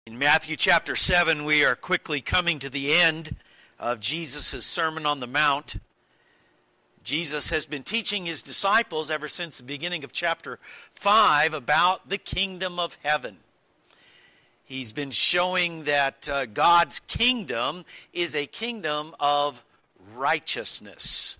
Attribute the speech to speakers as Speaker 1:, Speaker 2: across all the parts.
Speaker 1: In Matthew chapter 7, we are quickly coming to the end of Jesus' Sermon on the Mount. Jesus has been teaching his disciples ever since the beginning of chapter 5 about the kingdom of heaven. He's been showing that God's kingdom is a kingdom of righteousness.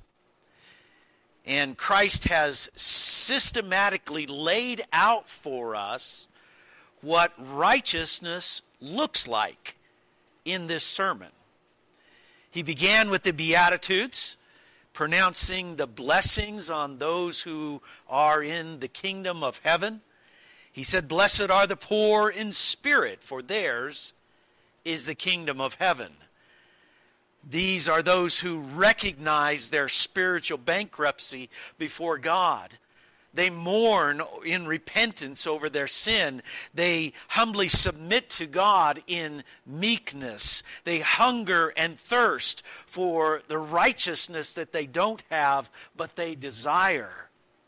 Speaker 1: And Christ has systematically laid out for us what righteousness looks like in this sermon. He began with the Beatitudes, pronouncing the blessings on those who are in the kingdom of heaven. He said, "Blessed are the poor in spirit, for theirs is the kingdom of heaven." These are those who recognize their spiritual bankruptcy before God. They mourn in repentance over their sin. They humbly submit to God in meekness. They hunger and thirst for the righteousness that they don't have, but they desire.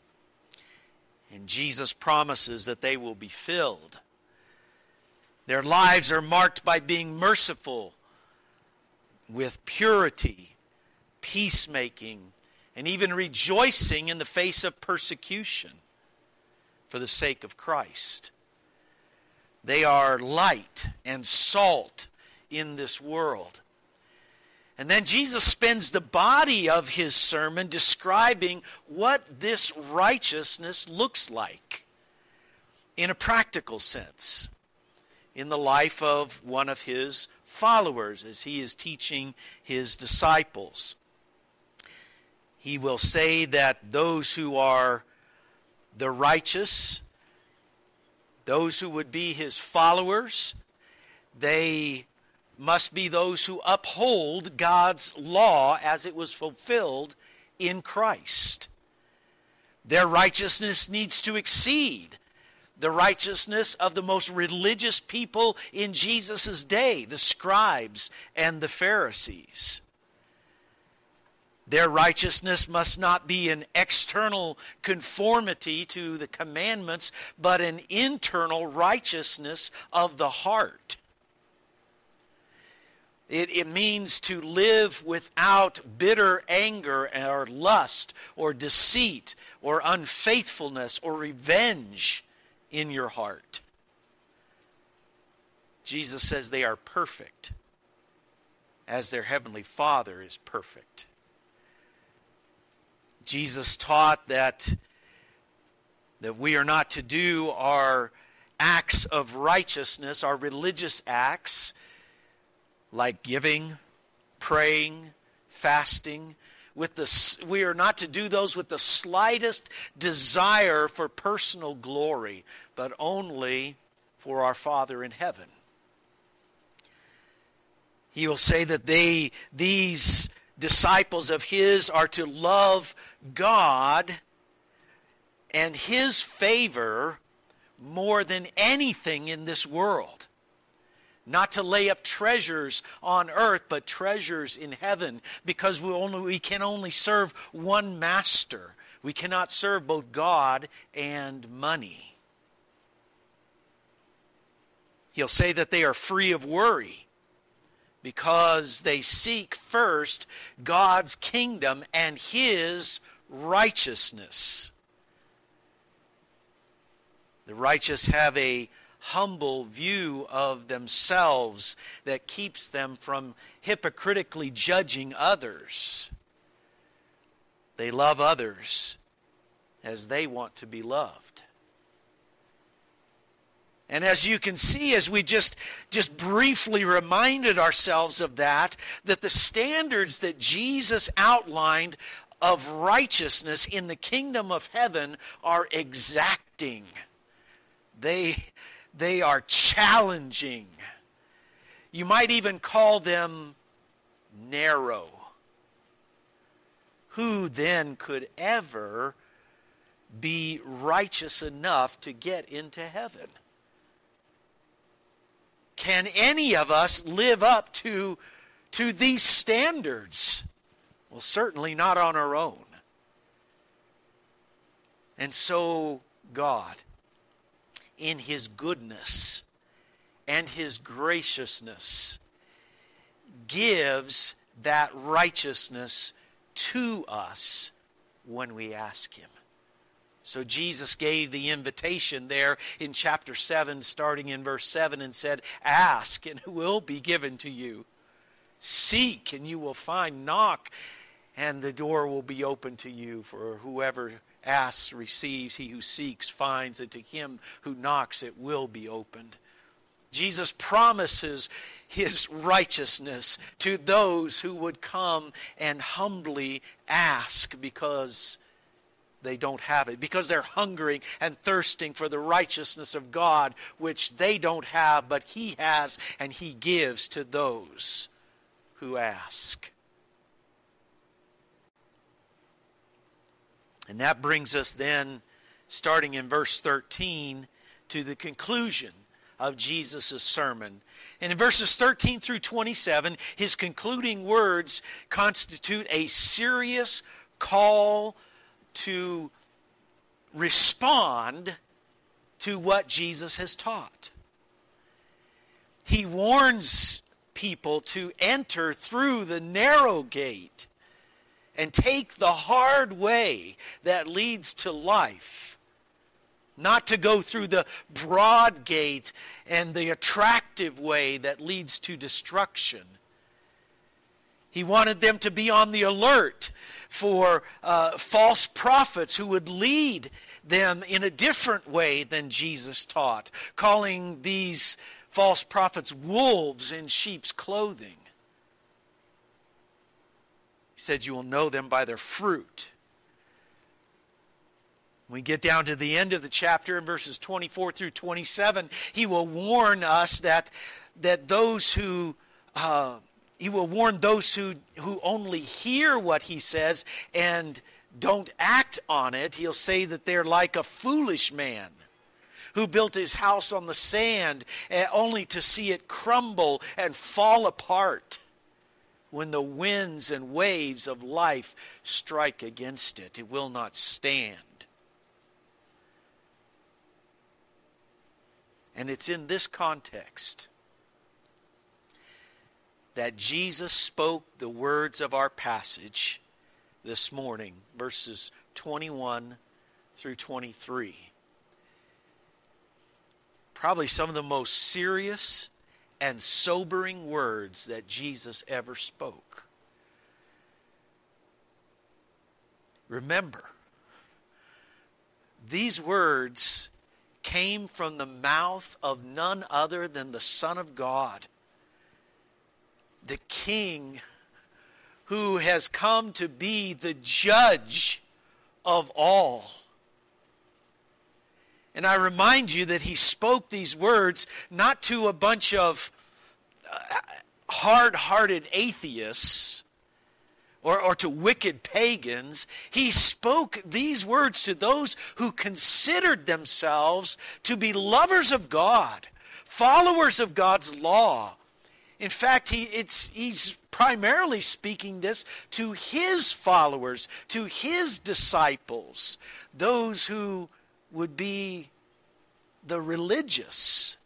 Speaker 1: And Jesus promises that they will be filled. Their lives are marked by being merciful, with purity, peacemaking, and even rejoicing in the face of persecution for the sake of Christ. They are light and salt in this world. And then Jesus spends the body of his sermon describing what this righteousness looks like in a practical sense in the life of one of his followers as he is teaching his disciples. He will say that those who are the righteous, those who would be his followers, they must be those who uphold God's law as it was fulfilled in Christ. Their righteousness needs to exceed the righteousness of the most religious people in Jesus' day, the scribes and the Pharisees. Their righteousness must not be an external conformity to the commandments, but an internal righteousness of the heart. It means to live without bitter anger or lust or deceit or unfaithfulness or revenge in your heart. Jesus says they are perfect as their heavenly Father is perfect. Jesus taught that we are not to do our acts of righteousness, our religious acts, like giving, praying, fasting. We are not to do those with the slightest desire for personal glory, but only for our Father in heaven. He will say that these disciples of his are to love God and his favor more than anything in this world. Not to lay up treasures on earth, but treasures in heaven, because we can only serve one master. We cannot serve both God and money. He'll say that they are free of worry, because they seek first God's kingdom and his righteousness. The righteous have a humble view of themselves that keeps them from hypocritically judging others. They love others as they want to be loved. And as you can see, as we just briefly reminded ourselves of that the standards that Jesus outlined of righteousness in the kingdom of heaven are exacting. They are challenging. You might even call them narrow. Who then could ever be righteous enough to get into heaven? Can any of us live up to these standards? Well, certainly not on our own. And so God, in his goodness and His graciousness gives that righteousness to us when we ask Him. So Jesus gave the invitation there in chapter 7, starting in verse 7, and said, "Ask, and it will be given to you. Seek, and you will find. Knock, and the door will be open to you. For whoever asks receives, he who seeks finds, and to him who knocks it will be opened." Jesus promises His righteousness to those who would come and humbly ask because they don't have it, because they're hungering and thirsting for the righteousness of God, which they don't have, but He has, and He gives to those who ask. And that brings us then, starting in verse 13, to the conclusion of Jesus' sermon. And in verses 13 through 27, His concluding words constitute a serious call to respond to what Jesus has taught. He warns people to enter through the narrow gate and take the hard way that leads to life, not to go through the broad gate and the attractive way that leads to destruction. He wanted them to be on the alert for false prophets who would lead them in a different way than Jesus taught, calling these false prophets wolves in sheep's clothing. He said, "You will know them by their fruit." When we get down to the end of the chapter in verses 24 through 27, He will warn us that those who He will warn those who only hear what He says and don't act on it. He'll say that they're like a foolish man who built his house on the sand only to see it crumble and fall apart when the winds and waves of life strike against it. It will not stand. And it's in this context that Jesus spoke the words of our passage this morning, verses 21 through 23. Probably some of the most serious and sobering words that Jesus ever spoke. Remember, these words came from the mouth of none other than the Son of God, the King who has come to be the judge of all. And I remind you that He spoke these words not to a bunch of hard-hearted atheists or to wicked pagans. He spoke these words to those who considered themselves to be lovers of God, followers of God's law. In fact, he's primarily speaking this to His followers, to His disciples, those who would be the religious.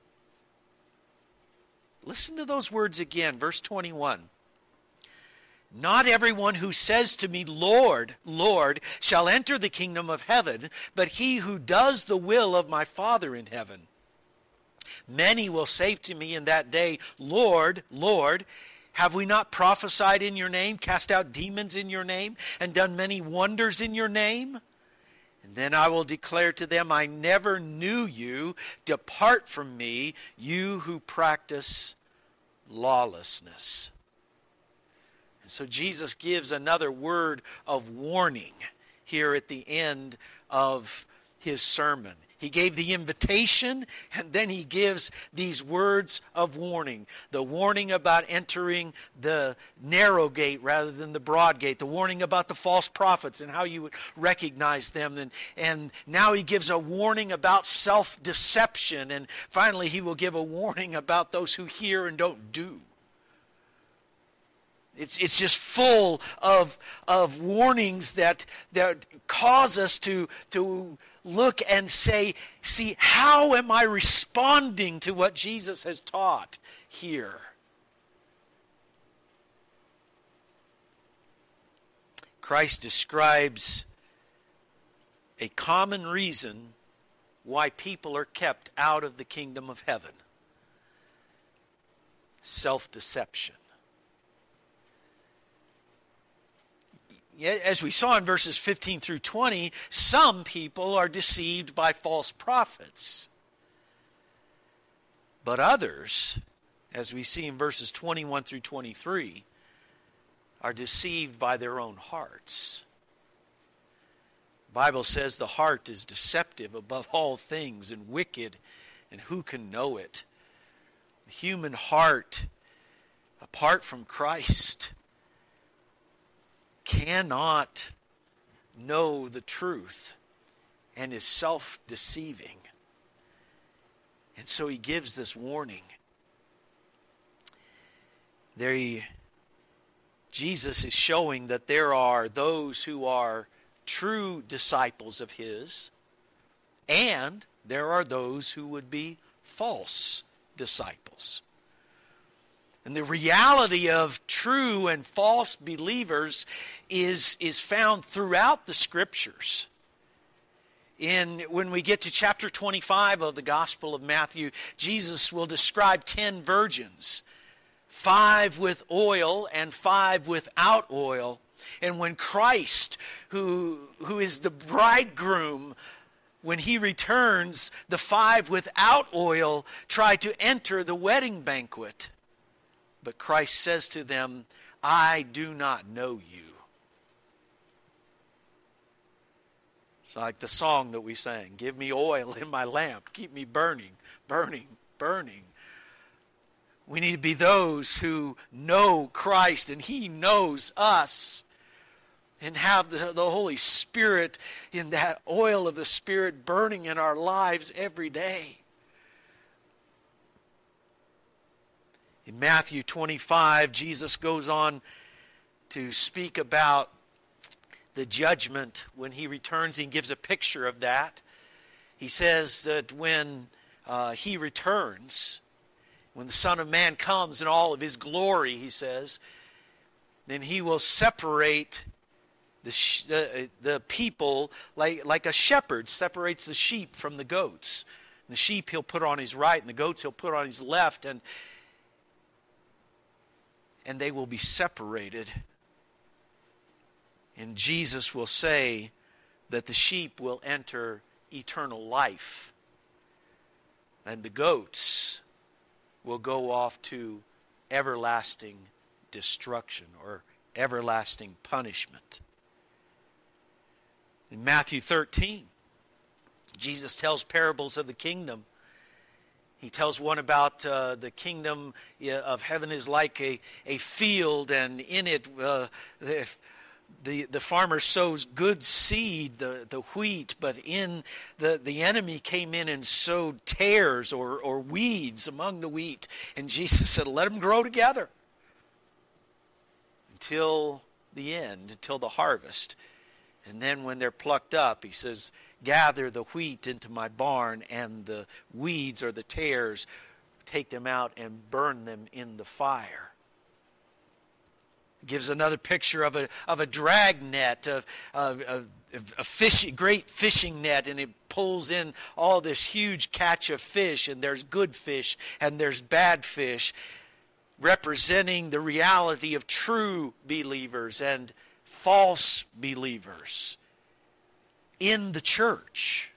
Speaker 1: Listen to those words again, verse 21. "Not everyone who says to me, 'Lord, Lord,' shall enter the kingdom of heaven, but he who does the will of my Father in heaven. Many will say to me in that day, 'Lord, Lord, have we not prophesied in your name, cast out demons in your name, and done many wonders in your name?' And then I will declare to them, 'I never knew you. Depart from me, you who practice lawlessness.'" And so Jesus gives another word of warning here at the end of His sermon. He gave the invitation, and then He gives these words of warning. The warning about entering the narrow gate rather than the broad gate. The warning about the false prophets and how you would recognize them. And now He gives a warning about self-deception. And finally He will give a warning about those who hear and don't do. It's just full of warnings that cause us to look and say, see, how am I responding to what Jesus has taught here? Christ describes a common reason why people are kept out of the kingdom of heaven. Self-deception. As we saw in verses 15 through 20, some people are deceived by false prophets. But others, as we see in verses 21 through 23, are deceived by their own hearts. The Bible says the heart is deceptive above all things and wicked, and who can know it? The human heart, apart from Christ, cannot know the truth and is self-deceiving. And so he gives this warning. Jesus is showing that there are those who are true disciples of his, and there are those who would be false disciples. And the reality of true and false believers is found throughout the Scriptures. When we get to chapter 25 of the Gospel of Matthew, Jesus will describe 10 virgins, 5 with oil and 5 without oil. And when Christ, who is the bridegroom, when he returns, the 5 without oil try to enter the wedding banquet. But Christ says to them, I do not know you. It's like the song that we sang, give me oil in my lamp, keep me burning, burning, burning. We need to be those who know Christ and he knows us, and have the Holy Spirit in that oil of the Spirit burning in our lives every day. In Matthew 25, Jesus goes on to speak about the judgment when he returns. He gives a picture of that. He says that when he returns, when the Son of Man comes in all of his glory, he says, then he will separate the people like a shepherd separates the sheep from the goats. The sheep he'll put on his right, and the goats he'll put on his left, and they will be separated. And Jesus will say that the sheep will enter eternal life, and the goats will go off to everlasting destruction or everlasting punishment. In Matthew 13, Jesus tells parables of the kingdom. He tells one about the kingdom of heaven is like a field, and in it the farmer sows good seed, the wheat, but in the enemy came in and sowed tares or weeds among the wheat. And Jesus said, let them grow together until the end, until the harvest. And then when they're plucked up, he says, gather the wheat into my barn, and the weeds or the tares, take them out and burn them in the fire. Gives another picture of a drag net, of a great fishing net, and it pulls in all this huge catch of fish, and there's good fish and there's bad fish, representing the reality of true believers and false believers in the church.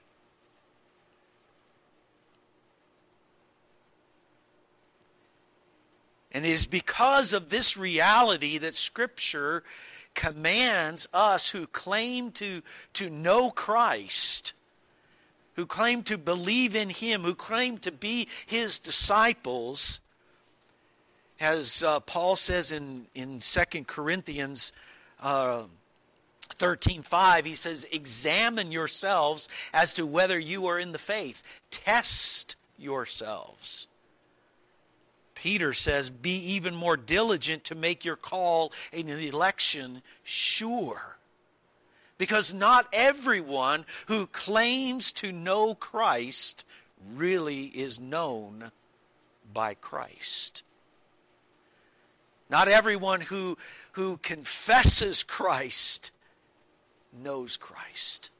Speaker 1: And it is because of this reality that Scripture commands us who claim to know Christ, who claim to believe in Him, who claim to be His disciples, as Paul says in 2 Corinthians 13:5, he says, examine yourselves as to whether you are in the faith. Test yourselves. Peter says, be even more diligent to make your call and election sure. Because not everyone who claims to know Christ really is known by Christ. Not everyone who confesses Christ knows Christ.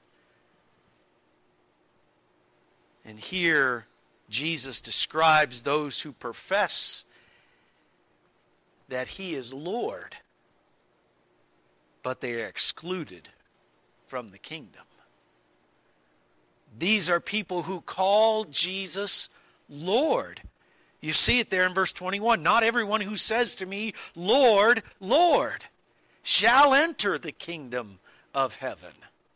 Speaker 1: And here Jesus describes those who profess that He is Lord, but they are excluded from the kingdom. These are people who call Jesus Lord. You see it there in verse 21. Not everyone who says to me, Lord, Lord, shall enter the kingdom of heaven.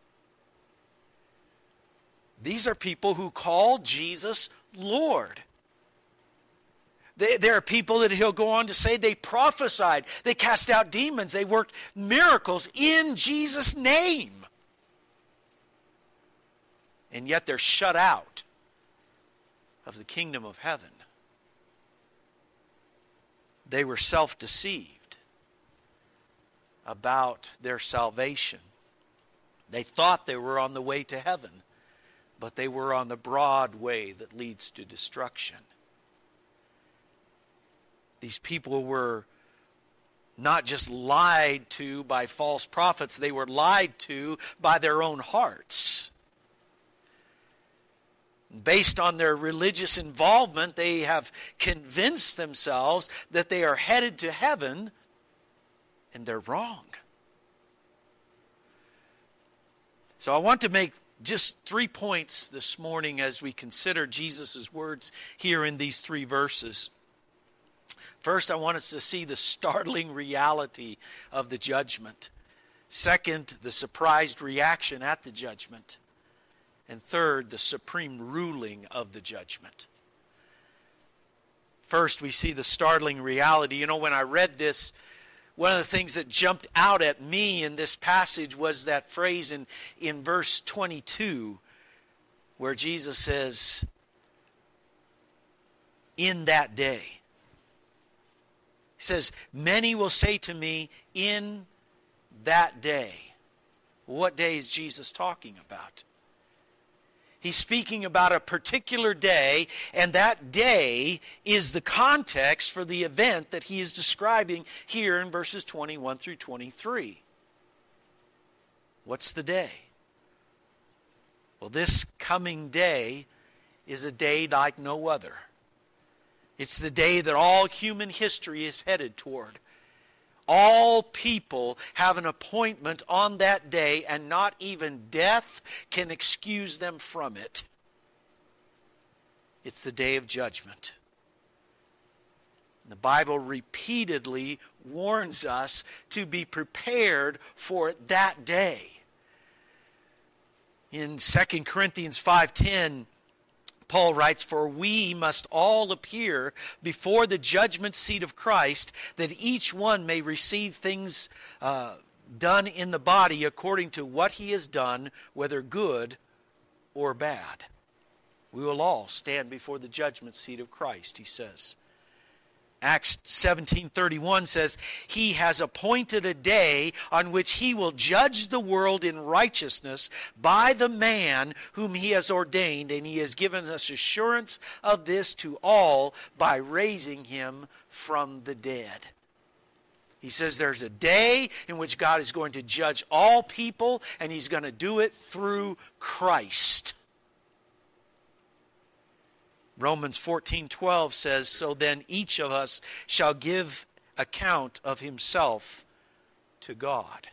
Speaker 1: These are people who call Jesus Lord. There are people that he'll go on to say they prophesied, they cast out demons, they worked miracles in Jesus' name. And yet they're shut out of the kingdom of heaven. They were self-deceived about their salvation. They thought they were on the way to heaven, but they were on the broad way that leads to destruction. These people were not just lied to by false prophets, they were lied to by their own hearts. Based on their religious involvement, they have convinced themselves that they are headed to heaven, and they're wrong. So I want to make just 3 points this morning as we consider Jesus' words here in these 3 verses. First, I want us to see the startling reality of the judgment. Second, the surprised reaction at the judgment. And third, the supreme ruling of the judgment. First, we see the startling reality. You know, when I read this, one of the things that jumped out at me in this passage was that phrase in verse 22, where Jesus says, in that day. He says, many will say to me, in that day. What day is Jesus talking about? He's speaking about a particular day, and that day is the context for the event that he is describing here in verses 21 through 23. What's the day? Well, this coming day is a day like no other. It's the day that all human history is headed toward. All people have an appointment on that day, and not even death can excuse them from it. It's the day of judgment. The Bible repeatedly warns us to be prepared for that day. In 2 Corinthians 5:10, Paul writes, for we must all appear before the judgment seat of Christ, that each one may receive things done in the body according to what he has done, whether good or bad. We will all stand before the judgment seat of Christ, he says. Acts 17:31 says, he has appointed a day on which he will judge the world in righteousness by the man whom he has ordained, and he has given us assurance of this to all by raising him from the dead. He says there's a day in which God is going to judge all people, and he's going to do it through Christ. Romans 14:12 says, so then each of us shall give account of himself to God.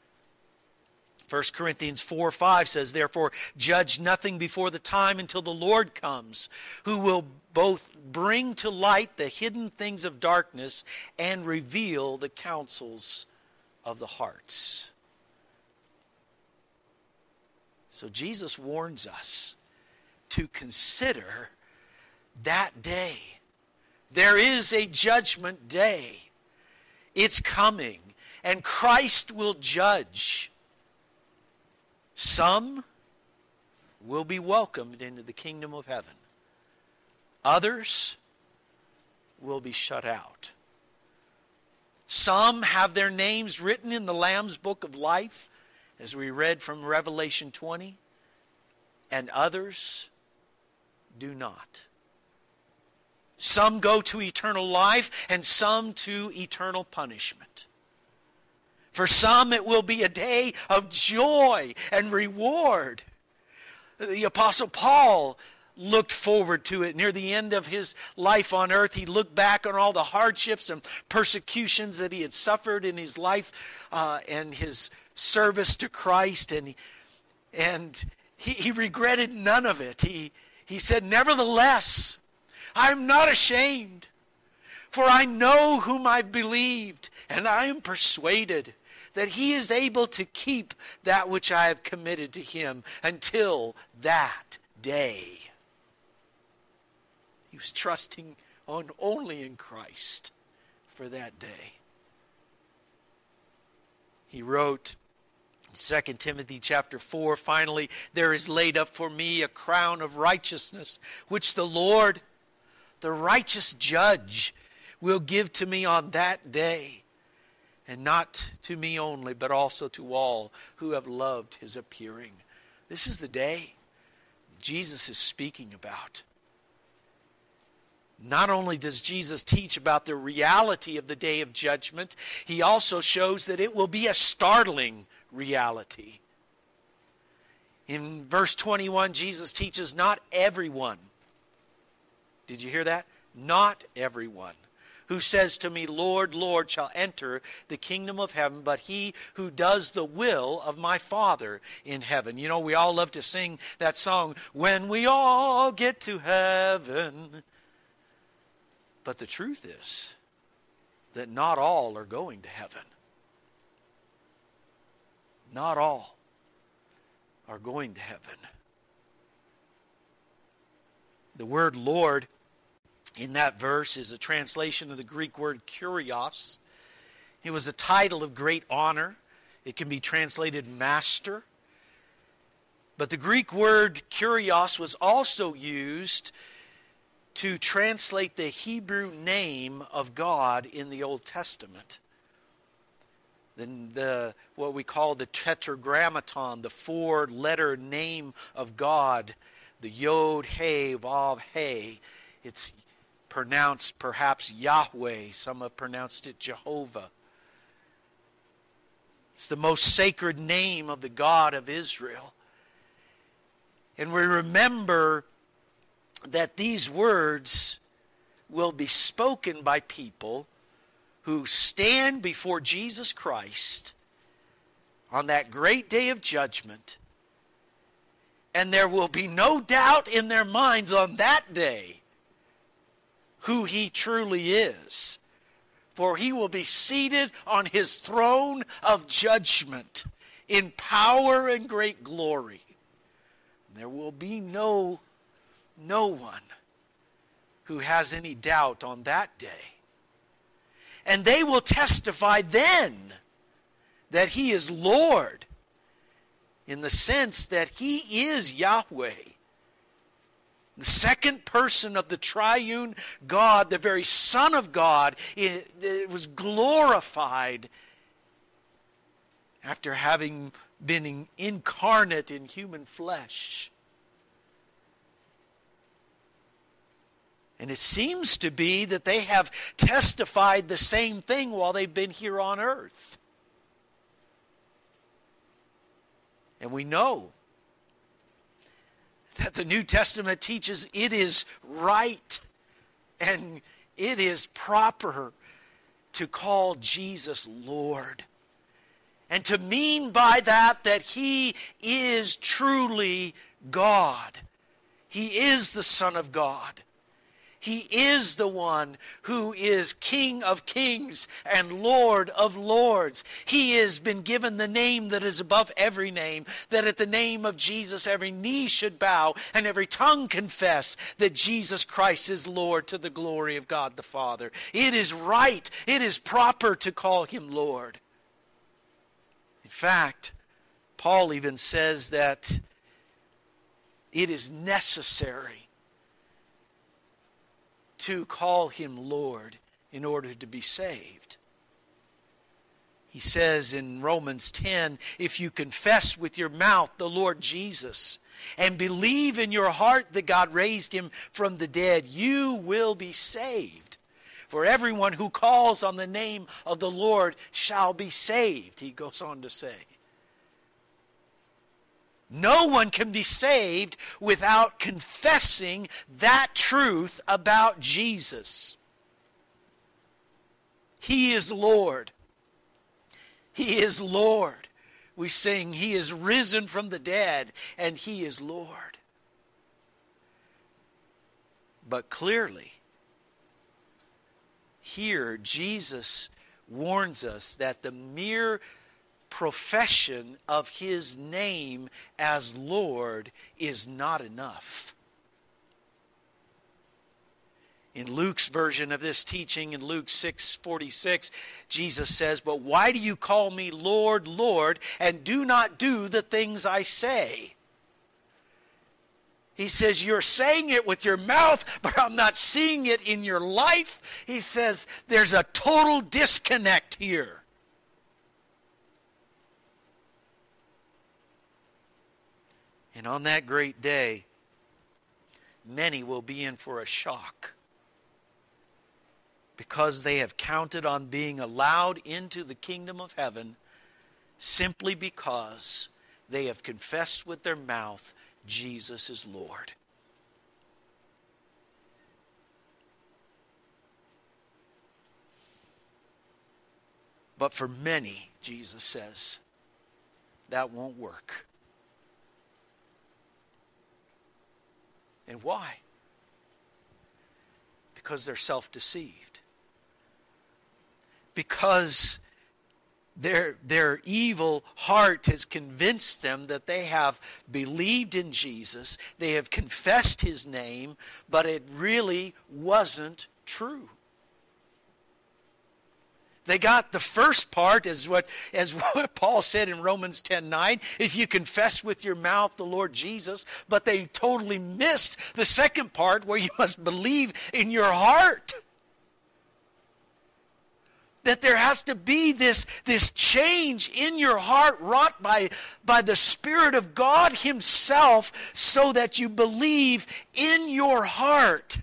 Speaker 1: 1 Corinthians 4:5 says, therefore judge nothing before the time until the Lord comes, who will both bring to light the hidden things of darkness and reveal the counsels of the hearts. So Jesus warns us to consider that day. There is a judgment day. It's coming, and Christ will judge. Some will be welcomed into the kingdom of heaven. Others will be shut out. Some have their names written in the Lamb's Book of Life, as we read from Revelation 20, and others do not. Some go to eternal life, and some to eternal punishment. For some, it will be a day of joy and reward. The Apostle Paul looked forward to it. Near the end of his life on earth, he looked back on all the hardships and persecutions that he had suffered in his life and his service to Christ, and he regretted none of it. He said, "Nevertheless, I am not ashamed, for I know whom I believed, and I am persuaded that he is able to keep that which I have committed to him until that day." He was trusting only in Christ for that day. He wrote in 2 Timothy chapter 4, "Finally, there is laid up for me a crown of righteousness, which the Lord, the righteous judge, will give to me on that day, and not to me only, but also to all who have loved his appearing." This is the day Jesus is speaking about. Not only does Jesus teach about the reality of the day of judgment, he also shows that it will be a startling reality. In verse 21, Jesus teaches, "Not everyone," did you hear that? "Not everyone who says to me, 'Lord, Lord,' shall enter the kingdom of heaven, but he who does the will of my Father in heaven." You know, we all love to sing that song, "When we all get to heaven." But the truth is that not all are going to heaven. Not all are going to heaven. The word Lord in that verse is a translation of the Greek word kurios. It was a title of great honor. It can be translated master. But the Greek word kurios was also used to translate the Hebrew name of God in the Old Testament. Then what we call the tetragrammaton, the four-letter name of God, the Yod, He, Vav, He. It's pronounced perhaps Yahweh. Some have pronounced it Jehovah. It's the most sacred name of the God of Israel. And we remember that these words will be spoken by people who stand before Jesus Christ on that great day of judgment, and there will be no doubt in their minds on that day who he truly is, for he will be seated on his throne of judgment in power and great glory. There will be no one who has any doubt on that day. And they will testify then that he is Lord, in the sense that he is Yahweh, the second person of the triune God, the very Son of God. It was glorified after having been incarnate in human flesh. And it seems to be that they have testified the same thing while they've been here on earth. And we know that the New Testament teaches it is right and it is proper to call Jesus Lord. And to mean by that he is truly God. He is the Son of God. He is the one who is King of kings and Lord of lords. He has been given the name that is above every name, that at the name of Jesus every knee should bow and every tongue confess that Jesus Christ is Lord, to the glory of God the Father. It is right, it is proper to call him Lord. In fact, Paul even says that it is necessary to call him Lord in order to be saved. He says in Romans 10, if you confess with your mouth the Lord Jesus and believe in your heart that God raised him from the dead, you will be saved. For everyone who calls on the name of the Lord shall be saved, he goes on to say. No one can be saved without confessing that truth about Jesus. He is Lord. He is Lord. We sing, He is risen from the dead, and He is Lord. But clearly, here Jesus warns us that the mere profession of His name as Lord is not enough. In Luke's version of this teaching, in Luke 6:46, Jesus says, but why do you call me Lord, Lord, and do not do the things I say? He says, you're saying it with your mouth, but I'm not seeing it in your life. He says, there's a total disconnect here. And on that great day, many will be in for a shock because they have counted on being allowed into the kingdom of heaven simply because they have confessed with their mouth Jesus is Lord. But for many, Jesus says, that won't work. And why? Because they're self-deceived. Because their evil heart has convinced them that they have believed in Jesus, they have confessed His name, but it really wasn't true. They got the first part as what Paul said in Romans 10:9, if you confess with your mouth the Lord Jesus, but they totally missed the second part where you must believe in your heart. That there has to be this change in your heart wrought by the Spirit of God Himself so that you believe in your heart.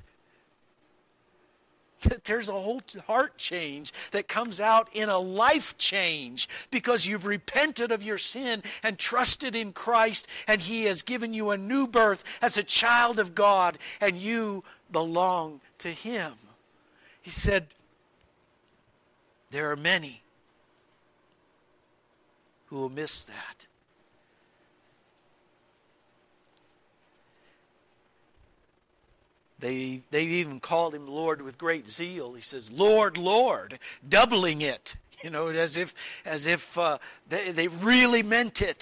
Speaker 1: That there's a whole heart change that comes out in a life change because you've repented of your sin and trusted in Christ, and He has given you a new birth as a child of God, and you belong to Him. He said, there are many who will miss that. They've even called Him Lord with great zeal. He says, Lord, Lord, doubling it, as if they really meant it.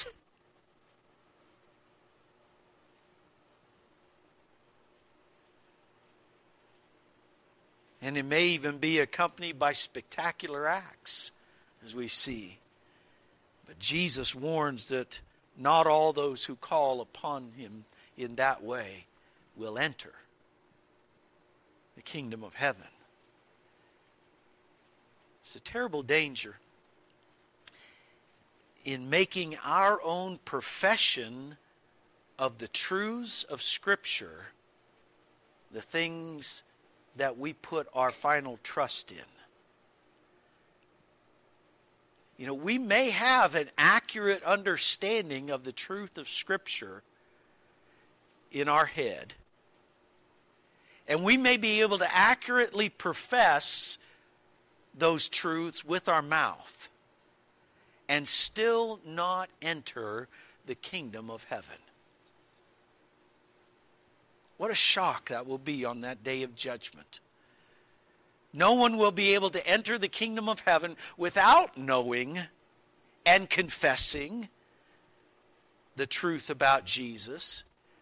Speaker 1: And it may even be accompanied by spectacular acts, as we see. But Jesus warns that not all those who call upon Him in that way will enter the kingdom of heaven. It's a terrible danger in making our own profession of the truths of Scripture the things that we put our final trust in. We may have an accurate understanding of the truth of Scripture in our head, and we may be able to accurately profess those truths with our mouth and still not enter the kingdom of heaven. What a shock that will be on that day of judgment. No one will be able to enter the kingdom of heaven without knowing and confessing the truth about Jesus.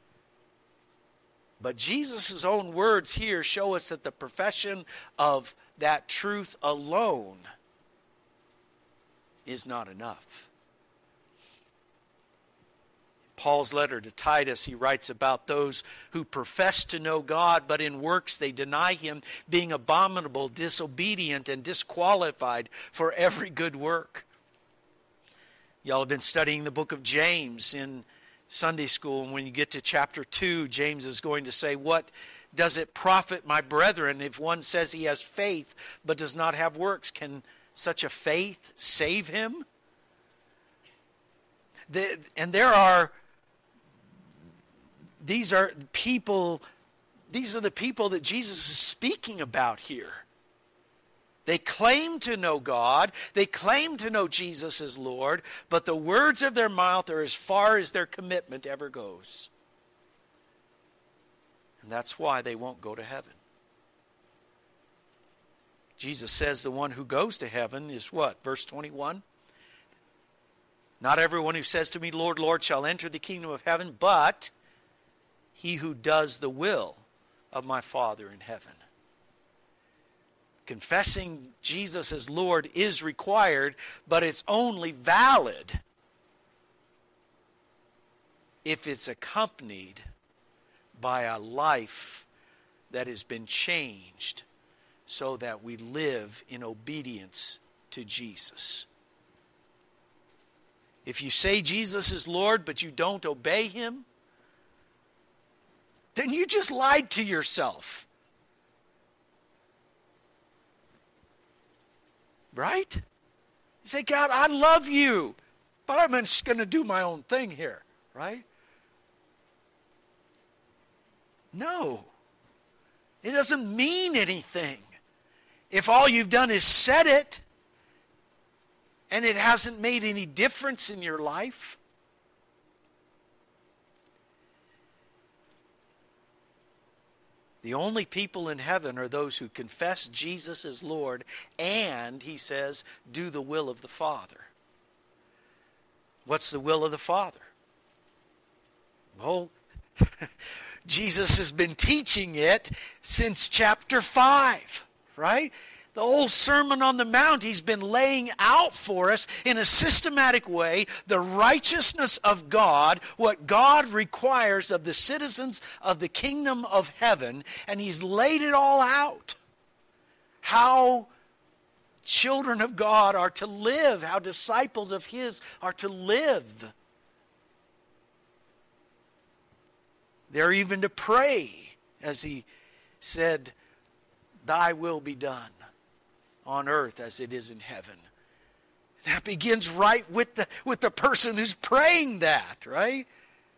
Speaker 1: But Jesus' own words here show us that the profession of that truth alone is not enough. Paul's letter to Titus, he writes about those who profess to know God, but in works they deny him, being abominable, disobedient, and disqualified for every good work. Y'all have been studying the book of James in Sunday school, and when you get to chapter 2, James is going to say, "What does it profit, my brethren, if one says he has faith but does not have works? Can such a faith save him?" These are the people that Jesus is speaking about here. They claim to know God. They claim to know Jesus as Lord. But the words of their mouth are as far as their commitment ever goes. And that's why they won't go to heaven. Jesus says the one who goes to heaven is what? Verse 21. "Not everyone who says to me, Lord, Lord, shall enter the kingdom of heaven, but he who does the will of my Father in heaven." Confessing Jesus as Lord is required, but it's only valid if it's accompanied by a life that has been changed so that we live in obedience to Jesus. If you say Jesus is Lord, but you don't obey him, then you just lied to yourself. Right? You say, "God, I love you, but I'm just going to do my own thing here." Right? No. It doesn't mean anything if all you've done is said it and it hasn't made any difference in your life. The only people in heaven are those who confess Jesus as Lord and, he says, do the will of the Father. What's the will of the Father? Well, Jesus has been teaching it since chapter 5, right? The whole Sermon on the Mount, he's been laying out for us in a systematic way the righteousness of God, what God requires of the citizens of the kingdom of heaven, and he's laid it all out. How children of God are to live, how disciples of his are to live. They're even to pray, as he said, "Thy will be done on earth as it is in heaven." That begins right with the person who's praying that, right?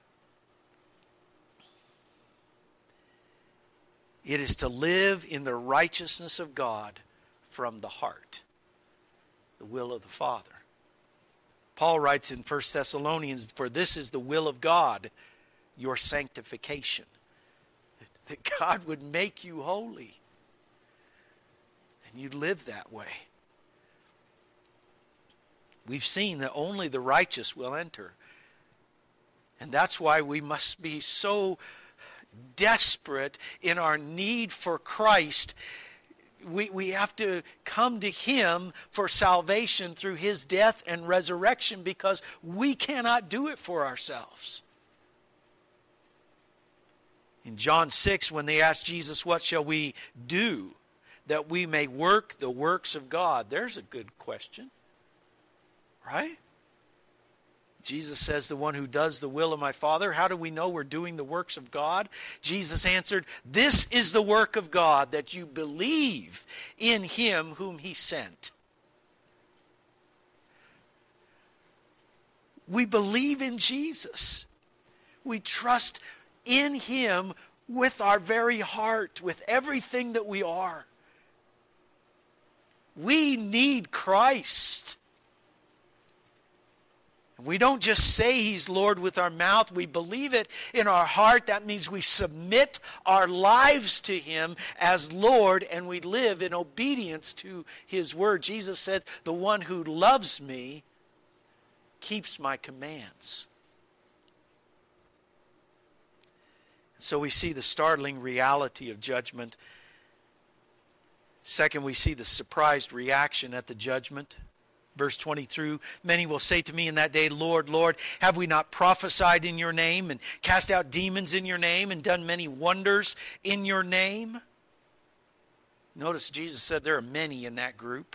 Speaker 1: It is to live in the righteousness of God from the heart, the will of the Father. Paul writes in 1 Thessalonians, "For this is the will of God, your sanctification." That God would make you holy. And you live that way. We've seen that only the righteous will enter. And that's why we must be so desperate in our need for Christ. We have to come to him for salvation through his death and resurrection, because we cannot do it for ourselves. In John 6, when they asked Jesus, "What shall we do that we may work the works of God?" There's a good question, right? Jesus says, "The one who does the will of my Father." How do we know we're doing the works of God? Jesus answered, "This is the work of God, that you believe in him whom he sent." We believe in Jesus. We trust in him with our very heart, with everything that we are. We need Christ. We don't just say he's Lord with our mouth. We believe it in our heart. That means we submit our lives to him as Lord, and we live in obedience to his word. Jesus said, "The one who loves me keeps my commands." So we see the startling reality of judgment. Second, we see the surprised reaction at the judgment. Verse 22, many will say to me in that day, Lord, Lord, have we not prophesied in your name and cast out demons in your name and done many wonders in your name? Notice Jesus said there are many in that group.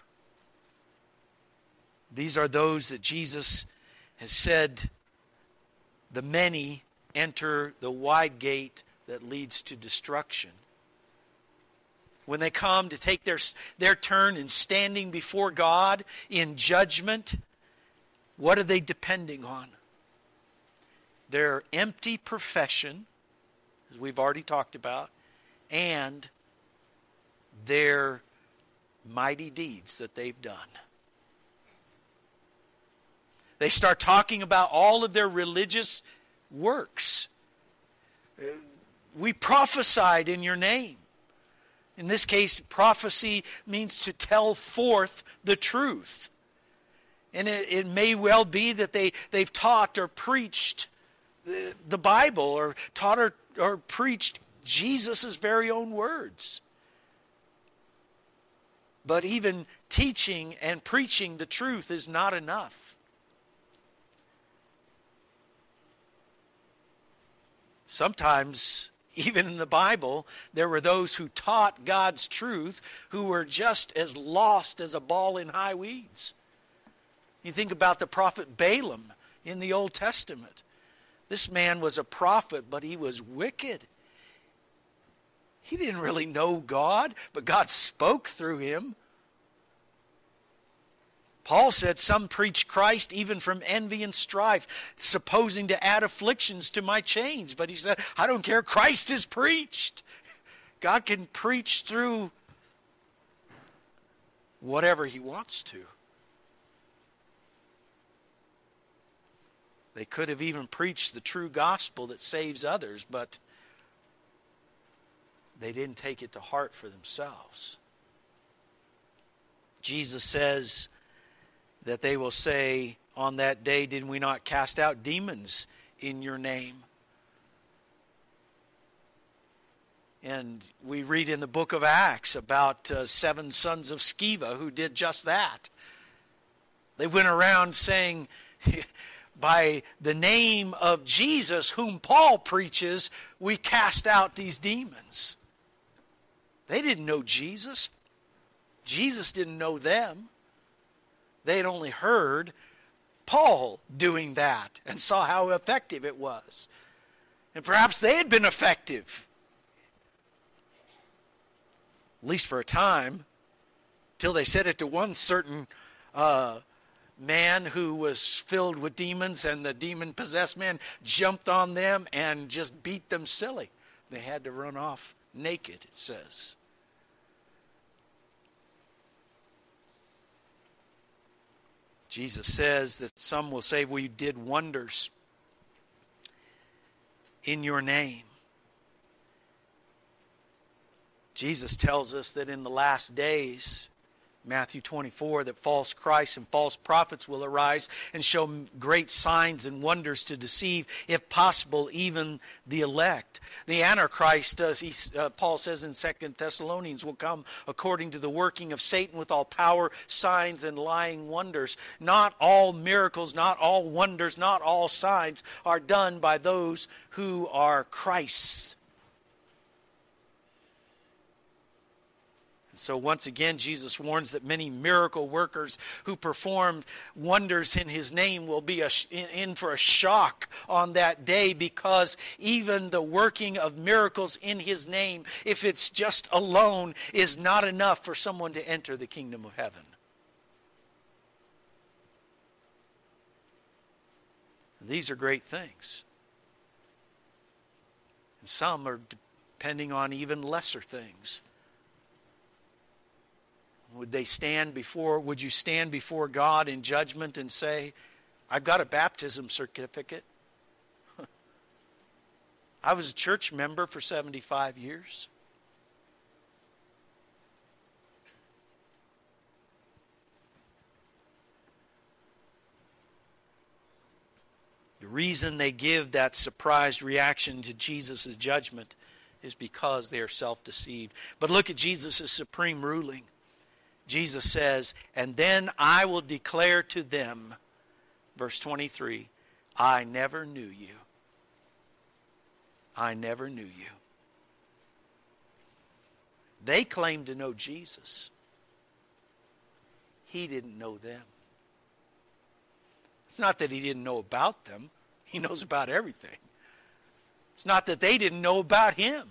Speaker 1: These are those that Jesus has said, the many enter the wide gate that leads to destruction. When they come to take their turn in standing before God in judgment, what are they depending on? Their empty profession, as we've already talked about, and their mighty deeds that they've done. They start talking about all of their religious works. We prophesied in your name. In this case, prophecy means to tell forth the truth. And it may well be that they've taught or preached the Bible or taught or preached Jesus' very own words. But even teaching and preaching the truth is not enough. Sometimes, even in the Bible, there were those who taught God's truth who were just as lost as a ball in high weeds. You think about the prophet Balaam in the Old Testament. This man was a prophet, but he was wicked. He didn't really know God, but God spoke through him. Paul said, some preach Christ even from envy and strife, supposing to add afflictions to my chains. But he said, I don't care, Christ is preached. God can preach through whatever he wants to. They could have even preached the true gospel that saves others, but they didn't take it to heart for themselves. Jesus says that they will say on that day, did we not cast out demons in your name? And we read in the book of Acts about 7 sons of Sceva who did just that. They went around saying, by the name of Jesus, whom Paul preaches, we cast out these demons. They didn't know Jesus. Jesus didn't know them. They had only heard Paul doing that and saw how effective it was. And perhaps they had been effective, at least for a time, till they said it to one certain man who was filled with demons, and the demon-possessed man jumped on them and just beat them silly. They had to run off naked, it says. Jesus says that some will say, we did wonders in your name. Jesus tells us that in the last days, Matthew 24, that false Christs and false prophets will arise and show great signs and wonders to deceive, if possible, even the elect. The Antichrist, Paul says in 2 Thessalonians, will come according to the working of Satan with all power, signs, and lying wonders. Not all miracles, not all wonders, not all signs are done by those who are Christ's. So once again, Jesus warns that many miracle workers who performed wonders in his name will be in for a shock on that day, because even the working of miracles in his name, if it's just alone, is not enough for someone to enter the kingdom of heaven. These are great things. And some are depending on even lesser things. Would you stand before God in judgment and say, I've got a baptism certificate. I was a church member for 75 years. The reason they give that surprised reaction to Jesus' judgment is because they are self-deceived. But look at Jesus' supreme ruling. Jesus says, and then I will declare to them, verse 23, I never knew you. I never knew you. They claimed to know Jesus. He didn't know them. It's not that he didn't know about them. He knows about everything. It's not that they didn't know about him.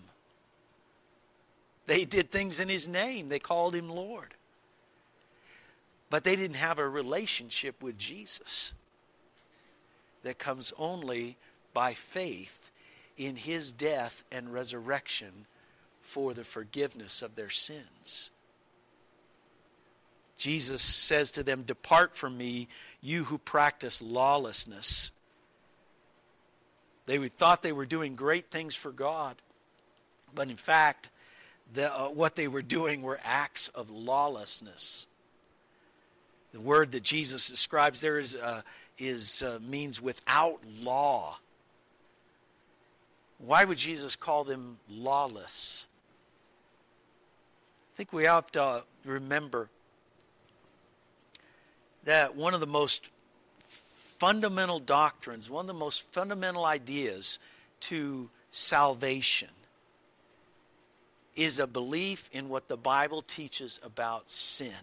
Speaker 1: They did things in his name. They called him Lord. But they didn't have a relationship with Jesus that comes only by faith in his death and resurrection for the forgiveness of their sins. Jesus says to them, depart from me, you who practice lawlessness. They thought they were doing great things for God, but in fact, what they were doing were acts of lawlessness. The word that Jesus describes there means without law. Why would Jesus call them lawless? I think we have to remember that one of the most fundamental doctrines, one of the most fundamental ideas to salvation is a belief in what the Bible teaches about sin.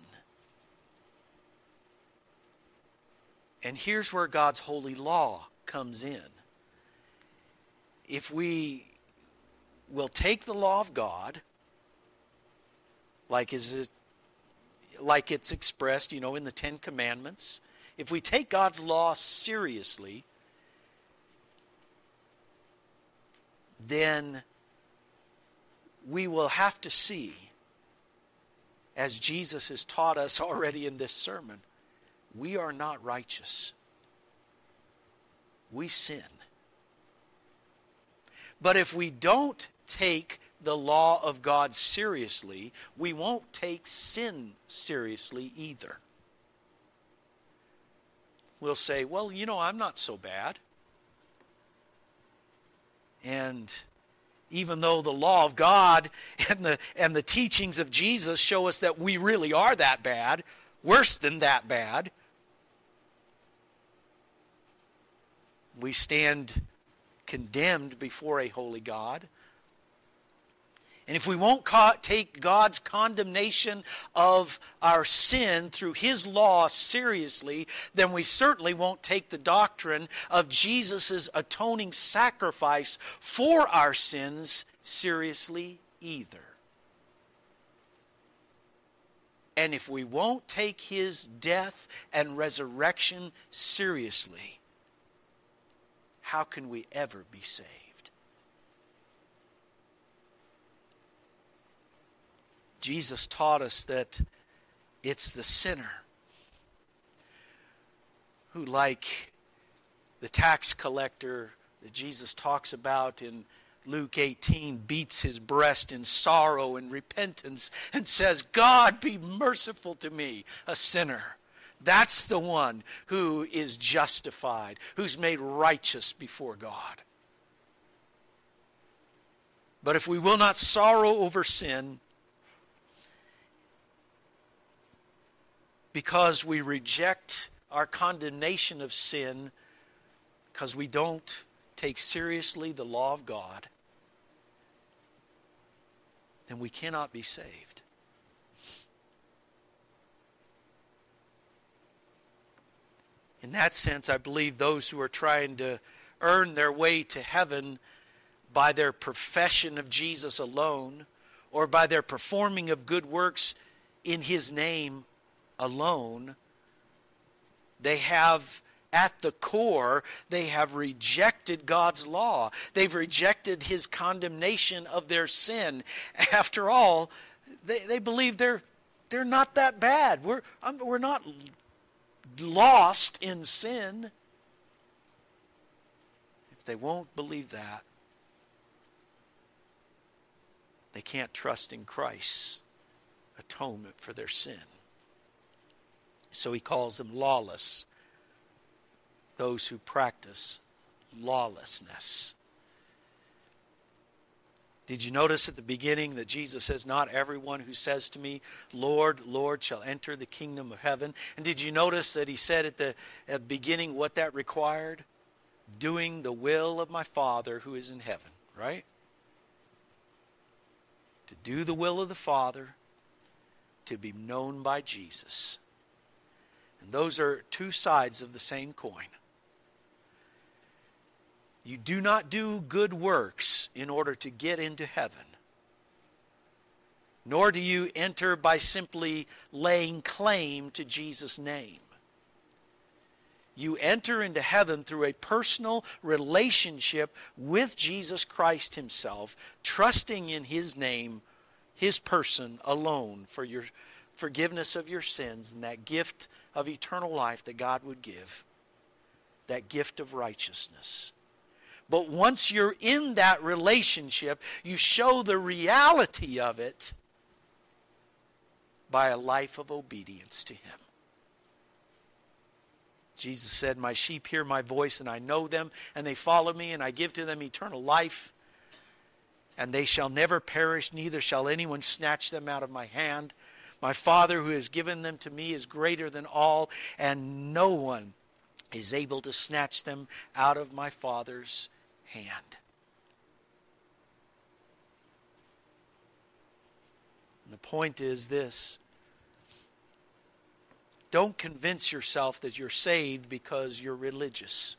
Speaker 1: And here's where God's holy law comes in. If we will take the law of God, like it's expressed, in the Ten Commandments, if we take God's law seriously, then we will have to see, as Jesus has taught us already in this sermon, we are not righteous. We sin. But if we don't take the law of God seriously, we won't take sin seriously either. We'll say, well, I'm not so bad. And even though the law of God and the teachings of Jesus show us that we really are that bad, worse than that bad, we stand condemned before a holy God. And if we won't take God's condemnation of our sin through his law seriously, then we certainly won't take the doctrine of Jesus' atoning sacrifice for our sins seriously either. And if we won't take his death and resurrection seriously, how can we ever be saved? Jesus taught us that it's the sinner who, like the tax collector that Jesus talks about in Luke 18, beats his breast in sorrow and repentance and says, God, be merciful to me, a sinner. That's the one who is justified, who's made righteous before God. But if we will not sorrow over sin, because we reject our condemnation of sin, because we don't take seriously the law of God, then we cannot be saved. In that sense, I believe those who are trying to earn their way to heaven by their profession of Jesus alone, or by their performing of good works in his name alone, they have, at the core, they have rejected God's law. They've rejected his condemnation of their sin. After all, they believe they're not that bad. We're not lost in sin. If they won't believe that, they can't trust in Christ's atonement for their sin. So he calls them lawless, those who practice lawlessness. Did you notice at the beginning that Jesus says, not everyone who says to me, Lord, Lord, shall enter the kingdom of heaven? And did you notice that he said at the beginning what that required? Doing the will of my Father who is in heaven, right? To do the will of the Father, to be known by Jesus. And those are two sides of the same coin. You do not do good works in order to get into heaven. Nor do you enter by simply laying claim to Jesus' name. You enter into heaven through a personal relationship with Jesus Christ himself, trusting in his name, his person alone for your forgiveness of your sins and that gift of eternal life that God would give, that gift of righteousness. But once you're in that relationship, you show the reality of it by a life of obedience to him. Jesus said, my sheep hear my voice, and I know them, and they follow me, and I give to them eternal life, and they shall never perish, neither shall anyone snatch them out of my hand. My Father who has given them to me is greater than all, and no one is able to snatch them out of my Father's hand. And the point is this: don't convince yourself that you're saved because you're religious.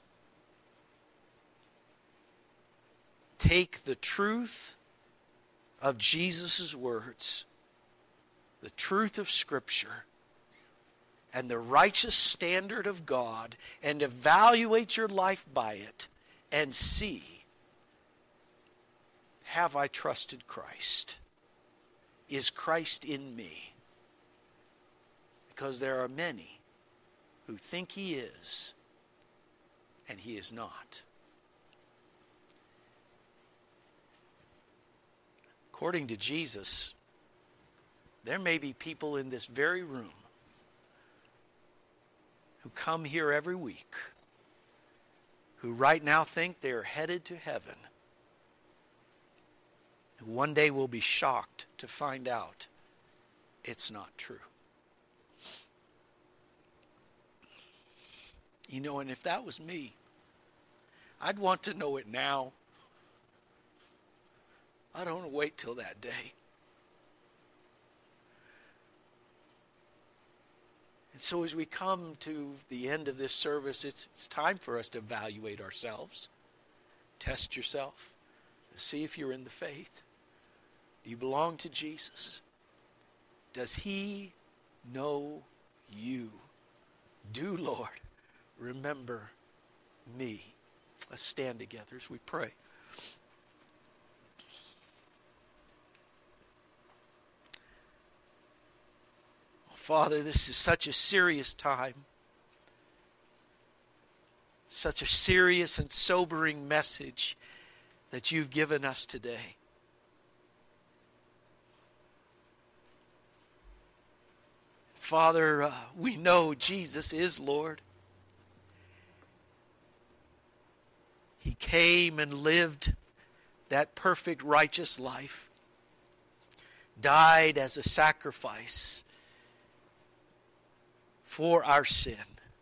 Speaker 1: Take the truth of Jesus' words, the truth of Scripture, and the righteous standard of God, and evaluate your life by it, and see, have I trusted Christ? Is Christ in me? Because there are many who think he is, and he is not. According to Jesus, there may be people in this very room who come here every week who right now think they are headed to heaven, who one day will be shocked to find out it's not true. You know, and if that was me, I'd want to know it now. I don't want to wait till that day. And so as we come to the end of this service, it's time for us to evaluate ourselves. Test yourself. See if you're in the faith. Do you belong to Jesus? Does he know you? Do, Lord, remember me. Let's stand together as we pray. Father, this is such a serious time. Such a serious and sobering message that you've given us today. Father, we know Jesus is Lord. He came and lived that perfect righteous life, died as a sacrifice for our sin,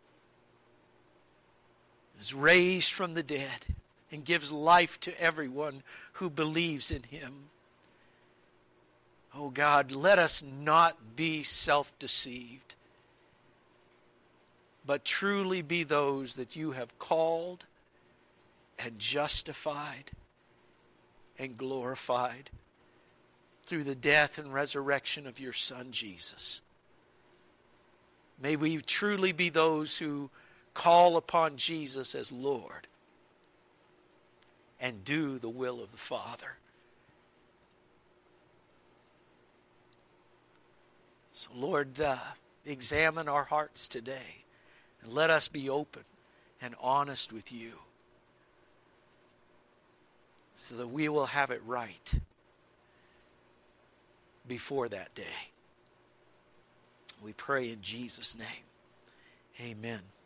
Speaker 1: is raised from the dead, and gives life to everyone who believes in him. Oh God, let us not be self-deceived, but truly be those that you have called and justified and glorified through the death and resurrection of your Son, Jesus. May we truly be those who call upon Jesus as Lord and do the will of the Father. So Lord, examine our hearts today and let us be open and honest with you so that we will have it right before that day. We pray in Jesus' name. Amen.